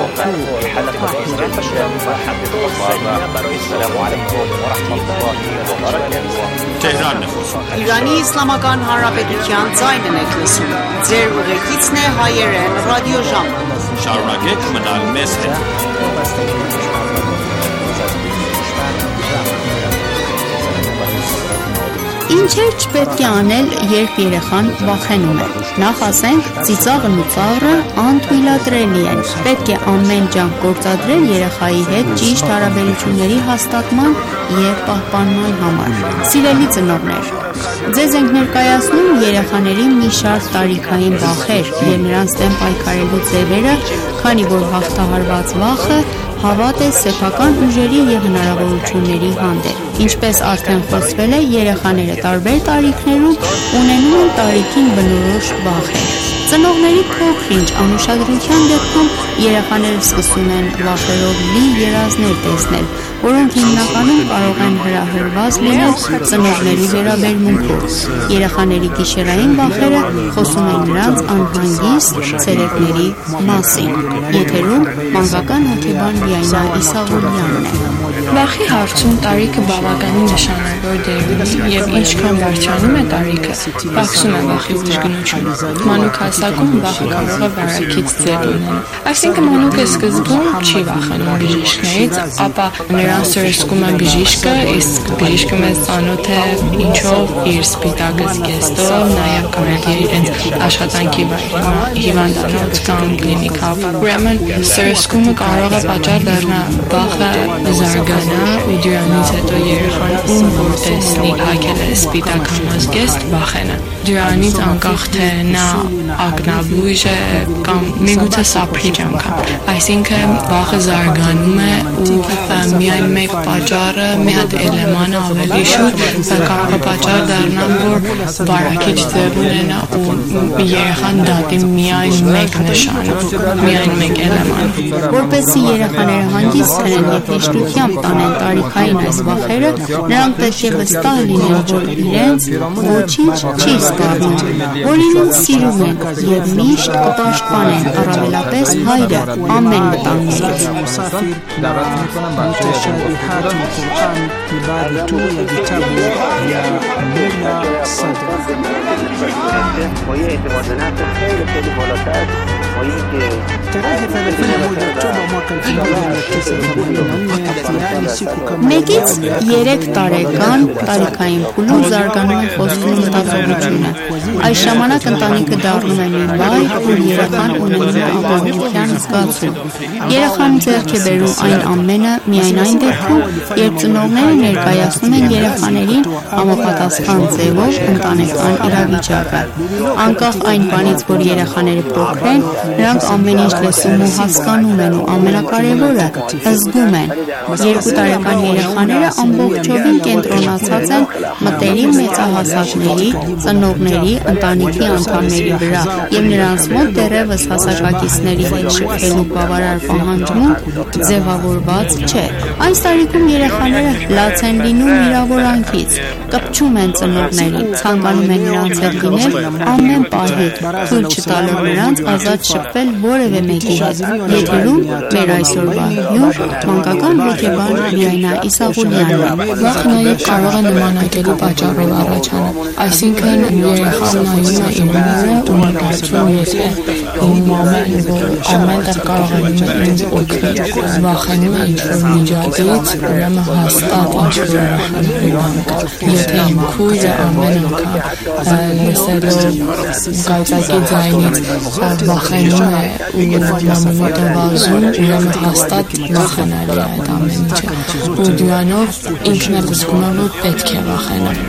Իրանի Իսլամական Հանրապետության ձայնն եք լսում։ Ձեր ուղեկիցն է հայերեն ռադիոժամը։ Շարունակեք մնալ մեզ հետ։ Ինչեր չպետք է անել, երբ երեխան վախենում է։ Նախ ասենք, ծիծաղն ու ծաղրը անթույլատրելի են։ Պետք է ամեն ջանք գործադրել երեխայի հետ ճիշտ հարաբերությունների հաստատման եւ պահպանման համար։ Սիրելի ծնողներ, ձեզ ենք ներկայացնում երեխաների մի շարք տարիքային վախեր եւ նրանց դեմ պայքարելու ձևերը, քանի որ հաղթահարված վախը հավատ է սեփական ուժերի եւ հնարավորությունների հանդեպ։ Ինչպես արդեն խոսվել է, երեխաները տարբեր տարիքներում ունենում են տարիքին բնորոշ վախեր։ Ծնողների փոքր-ինչ անուշադրության դեպքում երեխաները սկսում են վախերով լի երազներ տեսնել, որոնք հիմնականում կարող են հրահրված լինել ծնողների վերաբերմունքով։ Երեխաների գիշերային վախերը խոսում են նրանց անհանգիստ ցերեկների մասին։ Եթերում մանկական հոգեբան Բիայնա Իսաղորյանն է։ Վախի հարցում տարիքը բավականին նշանավոր դեր ունի եւ ինչքան բարձրանում է տարիքը, բացում է վախի ուժգնությունը։ Մանուկ հասակում վախը կարող է վարակից ձև ունենալ։ Այսինքն մանուկը սկզբում չի վախենում բժիշկներից, ապա նրան սրսկում է բժիշկը, իսկ բժիշկը մեզ ծանոթ է ինչով իր սպիտակ զգեստով, նաեւ կարելի է իրենց աշխատանքի հիվանդանոց կամ կլինիկավ։ Ուրեմն սրսկումը կարող է պատճառ դառնալ վախը զարգանա ու դրանից հետո երեխան ում որ տեսնի հագել է սպիտակ համազգեստ վախենա։ Դրանից անկախ թե նա ակնաբույժ է կամ միգուցե սափրիչ անգամ։ Այսինքն վախը զարգանում է ու միայն մեկ պատճառը, մի հատ էլեմանը ավելի շուտ կարող է պատճառ դառնալ, որ վարակիչ ձև ունենա ու երեխան դատի միայն մեկ նշանով, միայն մեկ էլեման։ Որպեսզի երեխաները հանգիստ լինեն եւ հեշտությամբ տանեն տարիքային այս վախերը, նրանք պետք է վստահ լինեն, որ իրենց ոչինչ չի սպառնում, որ իրեն սիրում են և միշտ կպաշտպանեն, առավելապես հայրը ամեն վտանգներից։ Մեկից երեք տարեկան տարիքային փուլում զարգանում է խոսքն ու մտածողությունը։ Այս ժամանակ ընտանիքը դառնում է մի վայր, որ երեխան ունենում է ապահովության զգացում։ Երեխան ձեռք է բերում այն ամենը միայն այն դեպքում, երբ ծնողները ներկայացնում են երեխաներին համապատասխան ձևով ընտանեկան իրավիճակը։ Անկախ այն բանից, որ երեխաները փոքր են, նրանք ամեն ինչ լսում ու հասկանում են ու ամենակարևորը զգում են։ Երկու տարեկան երեխաները ամբողջովին կենտրոնացած են մտերիմ մեծահասակների, ծնողների, ընտանիքի անդամների վրա և նրանց մոտ դեռևս հասակակիցների հետ շփվելու բավարար պահանջմունք ձևավորված չէ։ Այս տարիքում երեխաները լաց են լինում վիրավորանքից, կպչում են ծնողներին, ցանկանում են նրանց հետ լինել ամեն պահի, թույլ չտալով նրանց ազատ շփվել որևէ մեկի հետ։ Եթերում մեր այսօրվա հյուր մանկական հոգեբան Լիանա Իսաղուլյանն է։ Վախը նաև կարող է նմանակելու պատճառով առաջանալ, այսինքն երեխան նայում է իր մորը ու մտածում եթե իմ մամեն, որ ամեն տեղ կարող է ինձ օգնել, վախենում է ինչ-որ միջոցից, ուրեմն հաստատ ինչ-որ ուրախանում։ Եթե իմ քույրը ամեն անգամ լսելով կայծակի ձայնից վախենում է ու մամին մոտ է վազում, ուրեմն հաստատ վախենալի է այդ ամեն ինչը։ Ու դրանով ինքն էլ զգում է, որ պետք է վախենալ։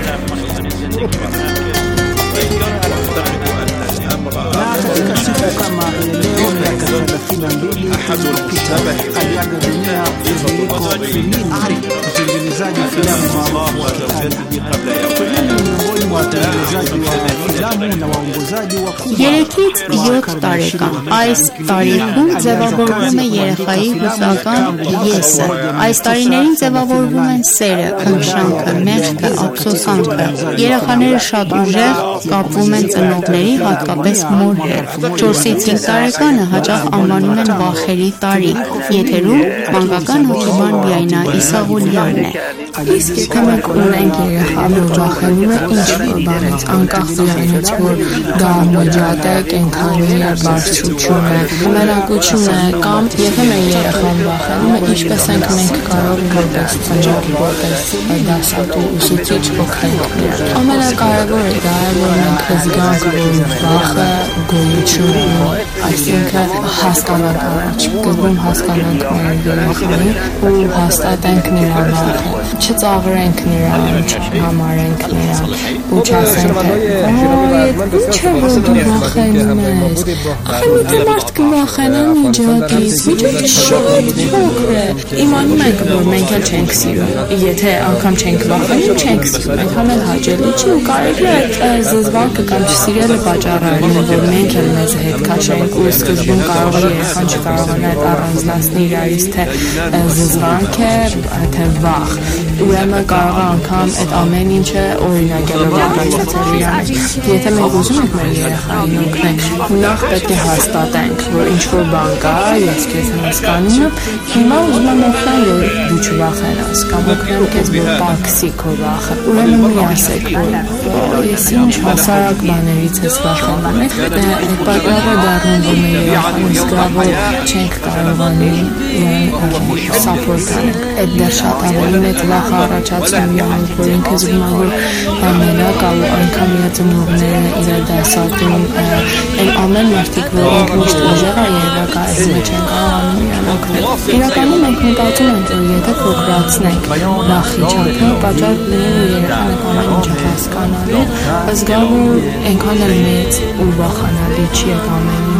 Katika siku kama leo miaka thelathini na mbili iliyopita aliaga dunia Federico Fellini, mtengenezaji filamu maarufu wa Kiitaliano. Fellini ni miongoni mwa watengenezaji wa filamu na waongozaji wakubwa. Երեքից յոթ տարեկան այս տարիքում ձևավորվում է երեխայի հուսական եսը։ Այս տարիներին ձևավորվում են սերը, քնքշանքը, մեղքը, ափսոսանքը։ Երեխաները շատ ուժեղ կապվում են ծնողների, հատկապես մոր հետ։ չորսից հինգ տարեկանը հաճախ անվանում են վախերի տարի։ Եթերում մանկական հոգեբան Լիանա Իսաղուլյանն է։ Իսկ եթե մենք ունենք երեխա, որ վախենում է ինչ-որ բանից, անկախ նրանից, որ դա միջատ է, կենդանի է, բարձրություն է, մերակություն է, կամ եթե մեր երեխան վախենում է, ինչպես ենք մենք կարող որպես ծնող, որպես դասատու ուսուցիչ օգնենք նրան։ Ամենակարևորը դա է, որ մենք զգանք, որ վախը գոյություն ունի, այսինքն հասկանանք առաջ, գնում հասկանանք մեր երեխային ու հաստատենք նրա վախը։ Չծաղրենք նրան, չհամարենք նրան ու չասենք թե «Ինչ է որ դու վախենում ես, ախր մի մարդ կվախենա միջակից, միջակից շատ փոքր է»։ Իմանում ենք, որ մենք էլ չենք սիրում, եթե անգամ չենք վախենում, չենք սիրում, այնքան էլ հաճելի չի ու կարելի է այդ զզվանքը կամ չսիրելը պատճառային, որ մենք էլ մեզ հետ քաշենք ու սկզբում կարող է երեխան չկարողանա այդ առանձնացնել իրարից թե զզվանք է, թե վախ։ Ուրեմն կարող է անգամ այդ ամեն ինչը օրինակելով առաջացել իրանից։ Եթե մենք ուզում ենք մեր երեխային օգնել, նախ պետք է հաստատենք, որ ինչ-որ բան կա, ես քեզ հասկանում եմ, հիմա ուզում եմ օգնել, որ դու չվախենաս, կամ օգնեմ քեզ, որ պակսի քո վախը։ Ուրեմն մի ասեք, որ ես ինչ հասարակ բաներից ես վախենում, այդ պատճառը դառնում, որ մեր երեխային զգա, որ չենք կարողանում սապորտ անենք։ Այդ դեռ շատ ավելի մեծ վախ առաջացնում յանք, որ ինքը զգում է, որ ամենակ ու անգամ իր ծնողները, իր դասատուն, այն ամեն մարդիկ, որ ինքը միշտ ուժեղ է երևակ այս մեջ են կարողանում իրան օգնել։ Իրականում մենք մտածում ենք, որ եթե փոքրացնենք վախի չափը, պատճառ լինի, որ երեխան ամեն ինչը հասկանալու, զգա, որ այնքան էլ մեծ ու վախանալի չի այդ ամեն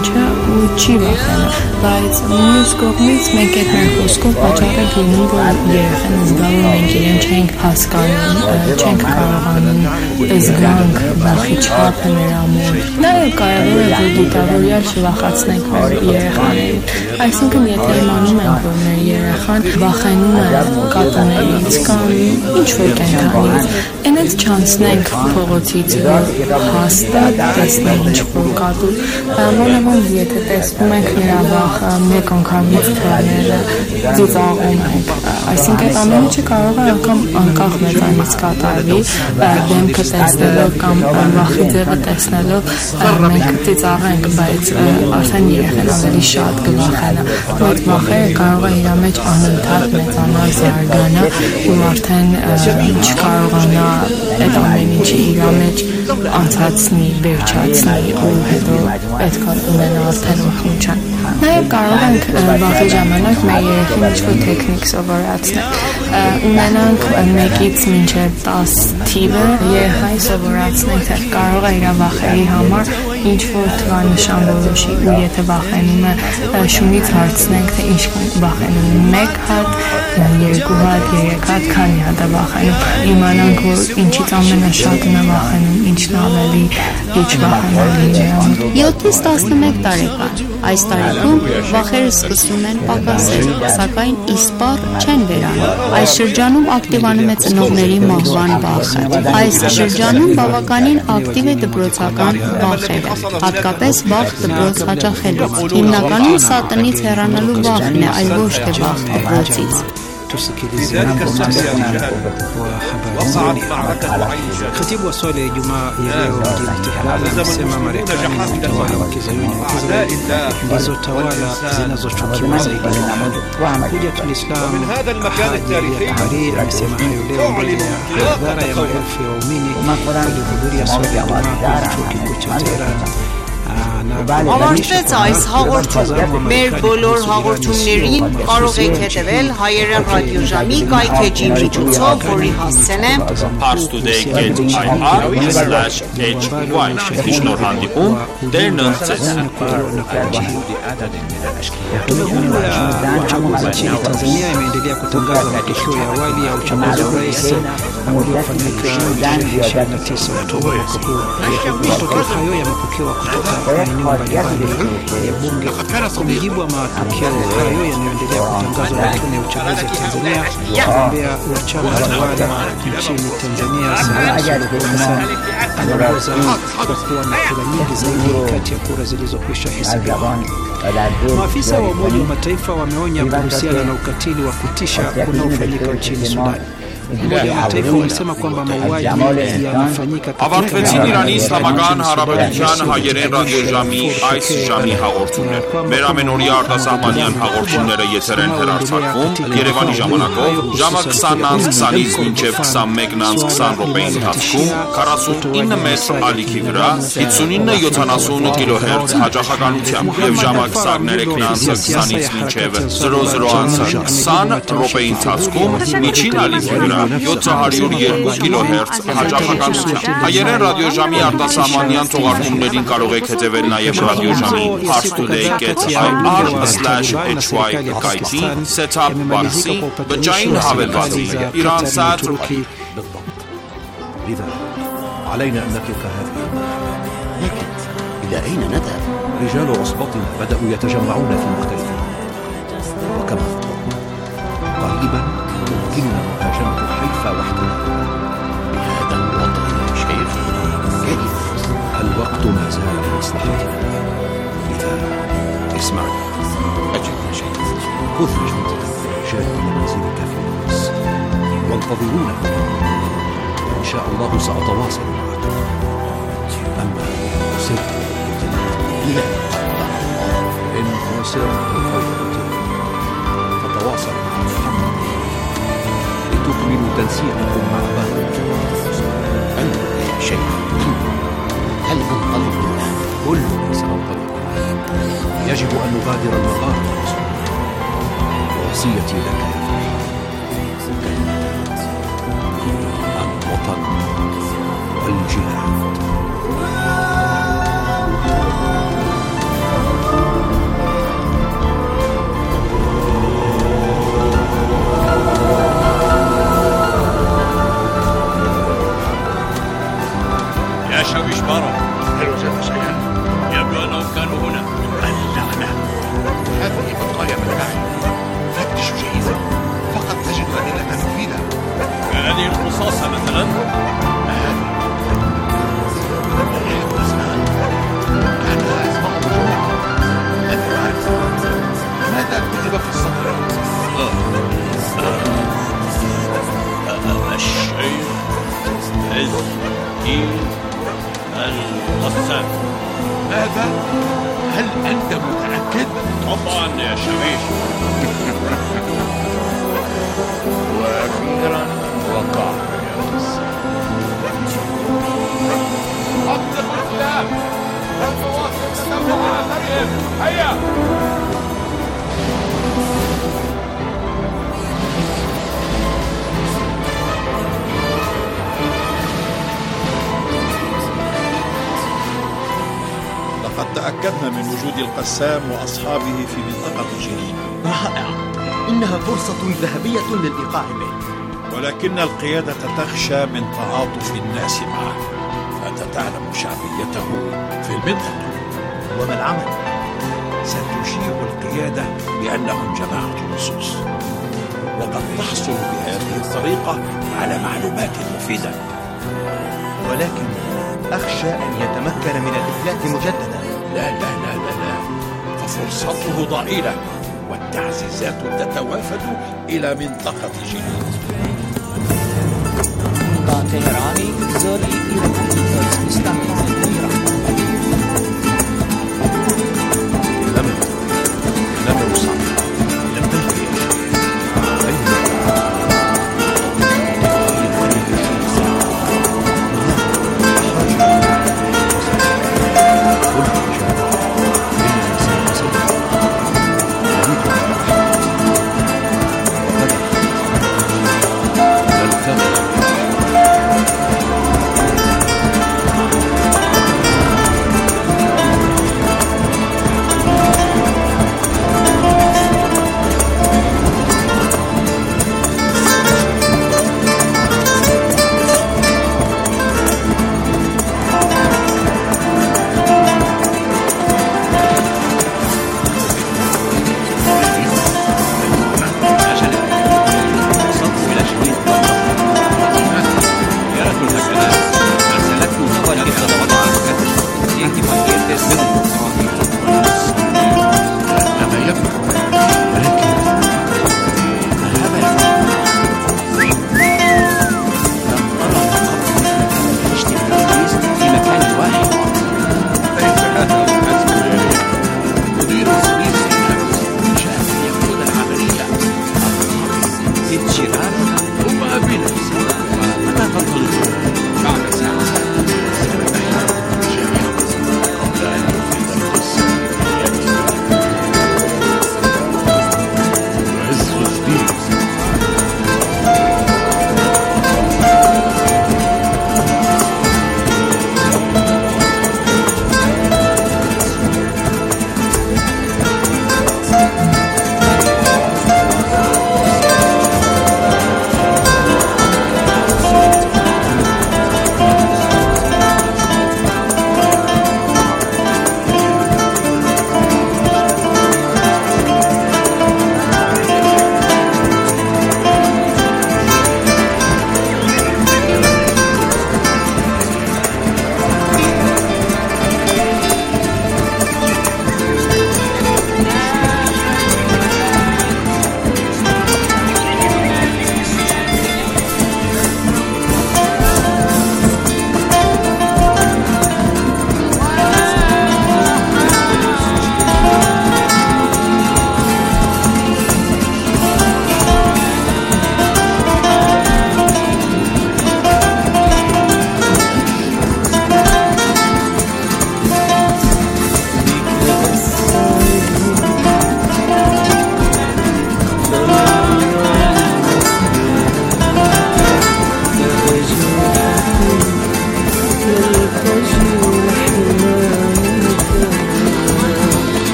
ինչը ու չի վախենում, բայց մյուս կողմից մենք այդ մեր խոսքով հաճախ լինում, որ երեխան զգալու մենք իրեն չենք հասկանում, չենք կարողանում զգանք վախի չափը նրա մոտ։ Նաև կարևոր է, որ դիտավորյալ չվախացնենք մեր երեխաներին։ Այսինքն, եթե իմանում ենք, որ մեր երեխան վախենում է կատուներից կամ ինչ-որ կենդանից, այնց չանցնենք փողոցից, որ հաստատ տեսնենք ինչ-որ կատու, որովհետև եթե տեսնում ենք նրա վախը մեկ անգամից թողնելը, ծիծաղում ենք։ Այսինքն, ամեն ինչը կարող է անգամ անկախ մեզանից կատարվի, դեմքը տեսնելով կամ վախի ձևը տեսնելով մենք ծիծաղենք, բայց արդեն երեխան ավելի շատ կվախենա։ Այդ վախերը կարող է իր մեջ անընդհատ մեծանալ, զարգանալ ու արդեն չկարողանա այդ ամեն ինչը իր մեջ անցածնի, վերջացնի ու հետո պետք է ունենա արդեն ուխնության։ Նաև կարող ենք վախի ժամանակ մեր երեխին ինչ-որ տեխնիկ սովորացնել։ Ունենանք մեկից մինչև տաս թիվը երեխային սովորացնենք, թե կարող է իր վախերի համար ինչ-որ թվանշան որոշի ու եթե վախենում է շունից հարցնենք, թե ինչ վախենում է մեկ հատ, երկու հատ, երեք հատ, քանի հատ է վախենում։ Իմանանք, որ ինչից ամենաշատն է վախենում, ինչն ավելի իջ վախենալի է։ յոթից տասնմեկ տարեկան այս տարիքում վախերը սկսում են պակասել, սակայն իսպառ չեն վերանում։ Այս շրջանում ակտիվանում է ծնողների մահվան վախը։ Այս շրջանում բավականին ակտիվ է դպրոցական վախերը, հատկապես վախ դպրոց հաճախելուց։ Հիմնականում սա տնից հեռանալու վախն է, այլ ոչ թե վախ դպրոցից։ Khatibu wa swala ya Ijumaa ya leo mjini Tehran amesema Marekani na utawala wa kizayuni ndizo tawala zinazochukiwa zaidi duniani. Hujjatul Islam Tahrir amesema hayo leo mbele ya hadhara ya maelfu ya waumini waliohudhuria swala ya Ijumaa kwenye chuo kikuu cha Tehran. Ավարտվեց այս հաղորդումը։ Մեր բոլոր հաղորդումներին կարող եք հետևել հայերեն ռադիոժամի կայքէջի միջոցով, որի հասցեն է parstoday dot i r slash h y Շնորհ հանդիպում Տերն ընծեց։ Tanzania imeendelea kutangaza matokeo ya awali ya uchaguzi wa rais uliofanyika ishirini na tisa Oktoba mwaka huu. Matokeo hayo yamepokewa kutoka maeneo mbalimbali ya bunge. Kwa mujibu wa matokeo hayo yanayoendelea kutangazwa na tume ya uchaguzi ya Tanzania, mgombea wa chama tawala nchini Tanzania Samia Suluhu Hassan anaongoza kwa kuwa na kura nyingi zaidi kati ya kura zilizokwisha hesabiwa. Maafisa wa Umoja wa Mataifa wameonya kuhusiana na ukatili wa kutisha unaofanyika nchini Sudan. Umoja wa Mataifa ulisema kwamba mauaji yanafanyika Ավարտվեցին Իրանի Իսլամական Հանրապետության հայերեն ռադիոժամի այս ժամի հաղորդումներ։ Մեր ամենօրյա արտասահմանյան հաղորդումները եթեր են հեռարձակվում Երևանի ժամանակով ժամը քսանից քսանից մինչև քսանմեկը քսան րոպեի ընթացքում քառասունինը մետր ալիքի վրա հիսունինը յոթանասուն կիլոհերց հաճախականությամբ եւ ժամը քսաներեքից քսանից մինչև զրո զրո քսան րոպեի ընթացքում միջին ալիքի վրա յոթ հարյուր երկու կիլոհերց հաճախականությամբ։ Հայերեն ռադիոժամի արտասահմանյան թողարկումներին կարող եք հետևել նաև ռադիոժամի parstoday dot i r slash h y կայքի set-up box-ի բջջային հավելվածի Iran-Sat لذا علينا أن نترك هذه الملاعب. لكن إلى أين نذهب؟ رجال عصبتنا بدأوا يتجمعون في مختلف المناطق وكما خططنا قريبا يمكننا مهاجمة حيفا وحدنا. بهذا الوضع يا شيخ كيف؟ الوقت ما زال في مصلحتنا. لذا اسمعني. أجل يا شيخ. خذ مجموعة الرجال إلى منزلك في القدس وانتظرونا. إن شاء الله سأتواصل معك. أما سر لا إن هو سر فتواصل مع محمد لتكملوا تنسيقكم مع باقي أنت يا شيخ هل ننطلق الآن؟ كلنا سننطلق الآن. يجب أن نغادر المغارة يا رسول الله. وصيتي لك يا فهد الوطن والجهاد. ماذا كتب في السطر؟ الشيخ الدين القسام. ماذا؟ هل أنت متأكد؟ طبعا يا شميش. وأخيرا وقع يا قسام. أطلق الكلاب. المواطن تتبع على أثرهم. هيا. لقد تأكدنا من وجود القسام وأصحابه في منطقة جنين. رائع، إنها فرصة ذهبية للإيقاع به. ولكن القيادة تخشى من تعاطف الناس معه، فأنت تعلم شعبيته في المنطقة. وما العمل؟ ستشيع القيادة بأنهم جماعة لصوص، وقد تحصل بهذه الطريقة على معلومات مفيدة. ولكن أخشى أن يتمكن من الإفلات مجددا. لا لا لا لا لا، ففرصته ضئيلة والتعزيزات تتوافد إلى منطقة جنين. تهراني زوري إلى لم لم يوصل لم تلقي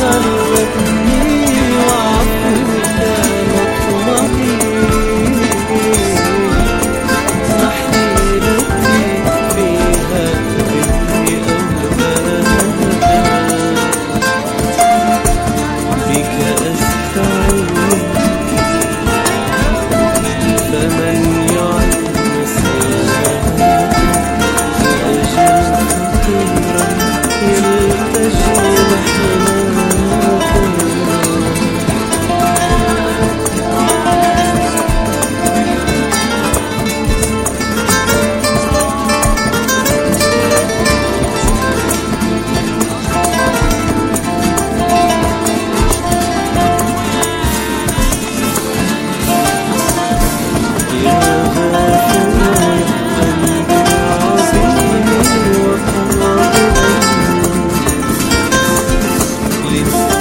Please.